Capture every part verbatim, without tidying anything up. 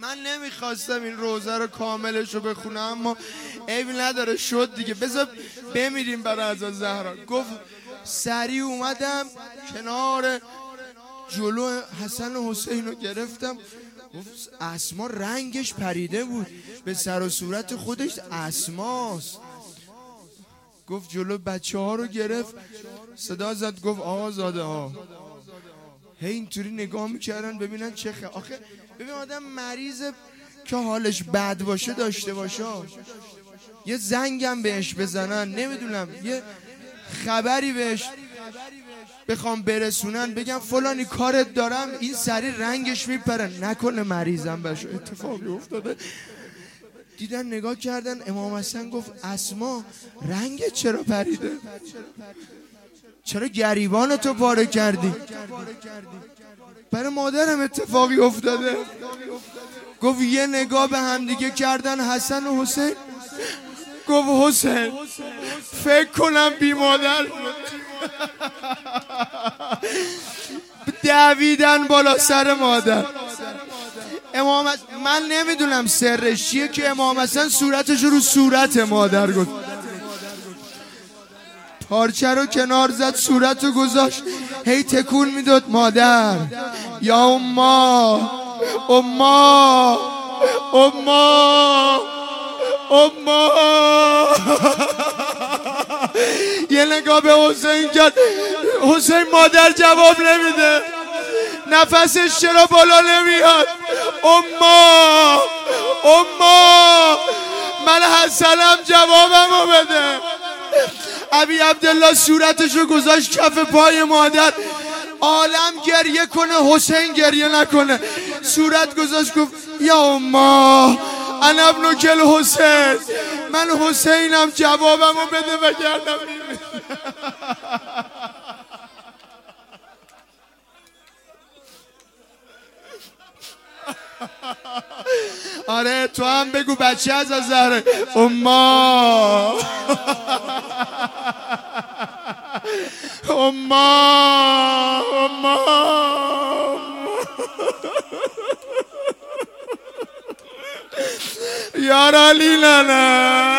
من نمیخواستم این روزه رو کاملش رو بخونم، اما عیبی نداره شد دیگه، بذار بمیریم برای حضرت زهرا. گفت سریع اومدم کنار جلو حسن و حسین رو گرفتم. گفت اسما رنگش پریده بود به سر و صورت خودش، اسماست. گفت جلو بچه ها رو گرفت، صدا زد گفت آقا زاده ها. هی اینطوری نگاه میکردن ببینن چه خ... آخه ببین آدم مریض که حالش بد باشه داشته باشه، یه زنگم بهش بزنن، نمیدونم یه خبری بهش بخوام برسونن، بگم فلانی کارت دارم، این سری رنگش میپره، نکنه مریضم بشه. اتفاقی افتاده، دیدن نگاه کردن، امام حسن گفت اسما رنگت چرا پریده؟ چرا گریبان تو پاره کردی؟ برای مادرم اتفاقی افتاده. گفت یه نگاه به هم دیگه کردن حسن و حسین. گفت حسین فکر کنم بی مادر بود. دویدن بالا سر مادر. امام من نمیدونم سرش چیه که امام حسن صورتش رو صورت مادر گفت، پارچه رو کنار زد، صورت رو گذاشت، هی تکون میداد مادر یا اما اما اما اما. یه نگاه به حسین کرد، حسین مادر جواب نمیده، نفسش چرا بالا نمیاد؟ اما اما من حسنم جوابمو بده. ابی عبدالله صورتشو گذاشت کف پای مادر، عالم گریه کنه حسین گریه نکنه، صورت گذاشت گفت یا اما انا ابن کل حسین، من حسینم جوابمو بده وگرنه. آره تو هم بگو بچه از از زهره اما اما اما. یار علی نه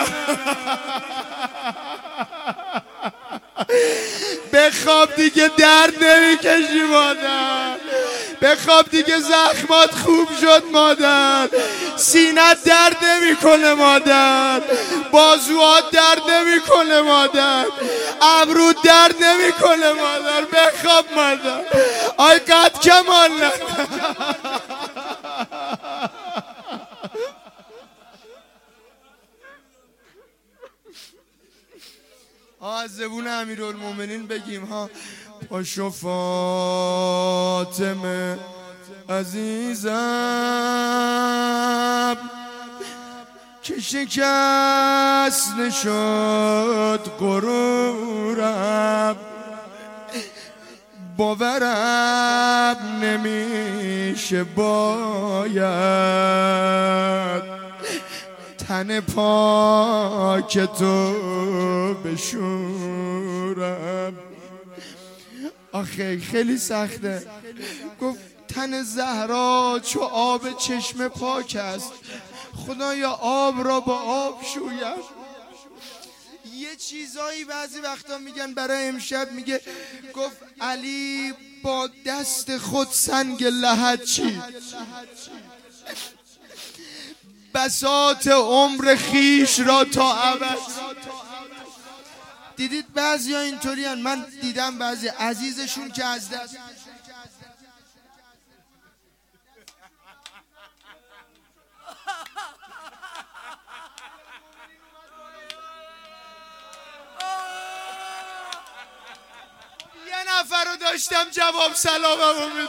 بخواب دیگه، درد نمیکشی مادر، بخواب دیگه، زخمات خوب شد مادر، سینت درد نمیکنه مادر، بازوات درد نمیکنه مادر، ابرود درد نمیکنه مادر، بخواب مادر. آی قد کمال نه. از زبون امیرالمومنین بگیم ها. پاشو فاطمه عزیزم که شکست نشد غرورم، باورم نمیشه باید تن پاک تو بشورم. آخه خیلی سخته. گفت تن زهرا چو آب چشم پاک است، خدایا آب را با آب شوید. یه چیزایی بعضی وقتا میگن برای امشب، میگه گفت علی با دست خود سنگ لحد چید، بساط عمر خیش را تا ابد. دیدید بعضی ها اینطوری هن. من دیدم بعضی عزیزشون که از دست یه نفر رو داشتم جواب سلاممو میدم.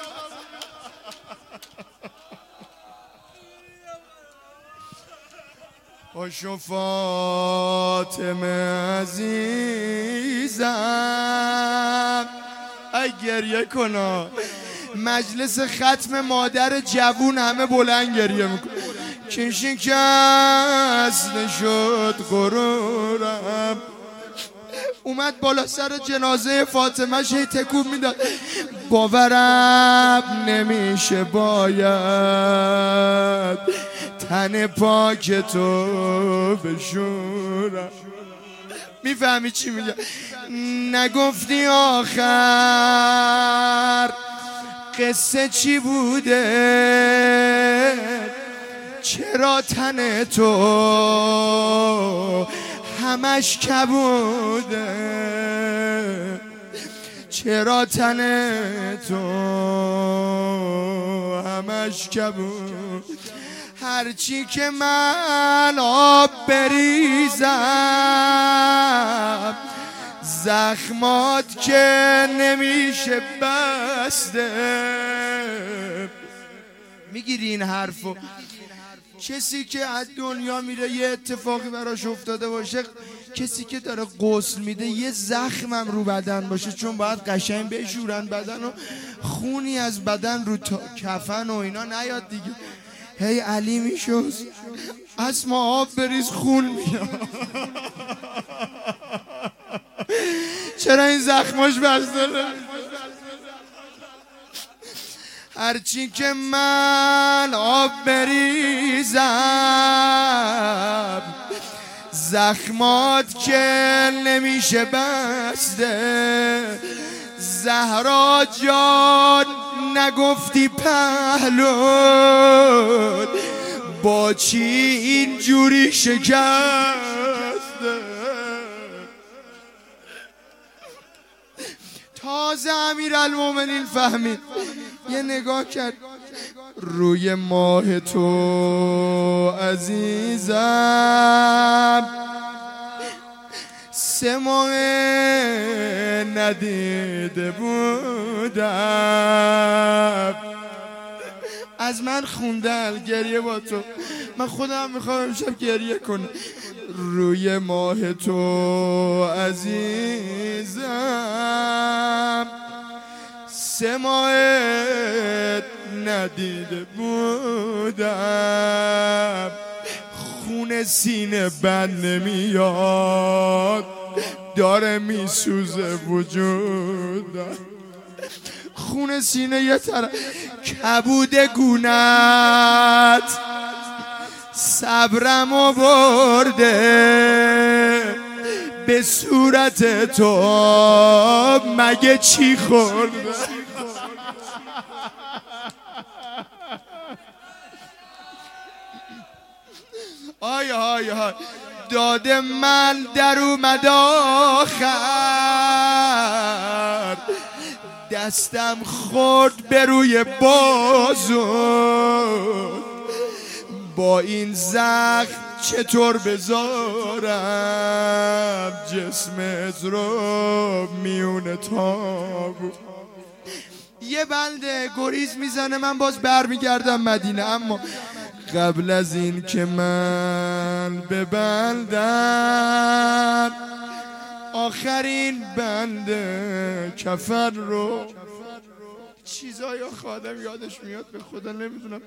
پاشو فاطمه عزیزم ای گریه کنا. مجلس ختم مادر جوون همه بلند گریه میکنه. که شکست نشد غرورم. اومد بالا سر جنازه فاطمه هی تکون میداد، باورم نمیشه باید تن پاک تو بشورم. میفهمی چی میگه؟ نگفتی آخر قصه چی بوده، چرا تن تو همش کبوده، چرا تن تو همش کبود. هرچی که من آب بریزم زخمات که نمیشه بسته. میگیری این حرفو؟ کسی که از دنیا میره یه اتفاقی براش افتاده باشه، کسی که داره غسل میده یه زخمم رو بدن باشه، چون باید قشنگ بشورن بدن و خونی از بدن رو کفن و اینا نیاد دیگه. هی علی میشوز اسما آب بریز خون میاد. چرا این زخماش بسته؟ هرچی که من آب بریزم زخمات که نمیشه بسته. زهرا جان نگفتی پهلون با چی اینجوری شکسته. تازه امیرالمومنین فهمید، یه نگاه کرد روی ماه تو عزیزم سه ماه ندیده بودم. از من خوندن گریه با تو، من خودم میخوام امشب گریه کنم. روی ماه تو عزیزم سه ماه ندیده بودم. خون سینه بند نمیاد، داره میسوزه وجودم. خون سینه یه طرف، کبود گونت صبرمو برده، به صورت تو مگه چی خورده. آی آی آی داد من در اومد آخر، دستم خورد به روی بازو. با این زخم چطور بذارم جسمت رو میون تابو. یه بنده گریز میزنه، من باز برمیگردم مدینه، اما قبل از این که من ببندم آخرین بنده کفن رو، چیزایی خادم یادش میاد به خدا نمیدونم.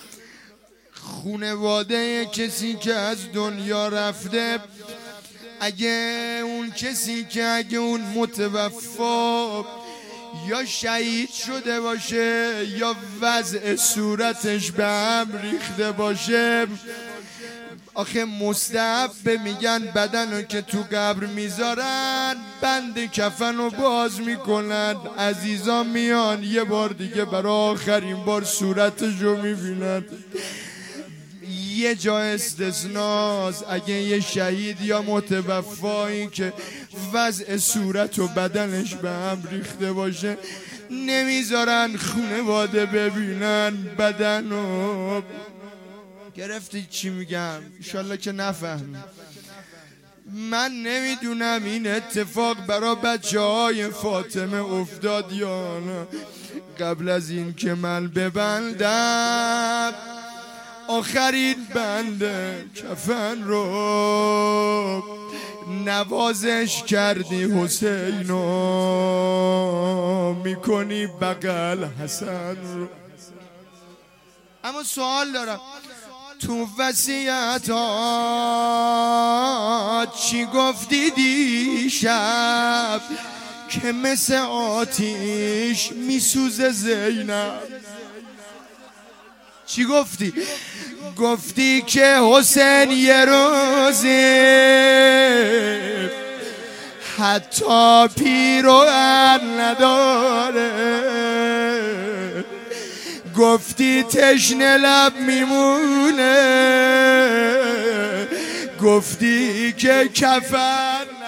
خونواده کسی که از دنیا رفته، اگه اون کسی که اگه اون متوفا یا شهید شده باشه یا وضع صورتش به هم ریخته باشه، آخه مستحب میگن بدنو که تو قبر میذارن بند کفن رو باز میکنن، عزیزان میان یه بار دیگه برای آخرین بار صورتش رو میبینن. یه جا استثناست، اگه یه شهید یا متوفایی که وضع صورت و بدنش به هم ریخته باشه نمیذارن خانواده ببینن بدنو. گرفتی چی میگم؟ انشالله که نفهمی. من نمیدونم این اتفاق برای بچه های فاطمه افتاد یا نه. قبل از این که من ببندم آخرین بنده کفن رو، نوازش کردی حسینو میکنی بغل حسن رو. اما سوال دارم، تو وصیتات چی گفتی دیشب که مثل آتیش میسوزه زینب؟ چی گفتی؟ گفتی که حسین یه روزی حتی پیروهن نداره، گفتی تشنه لب میمونه، گفتی که کفن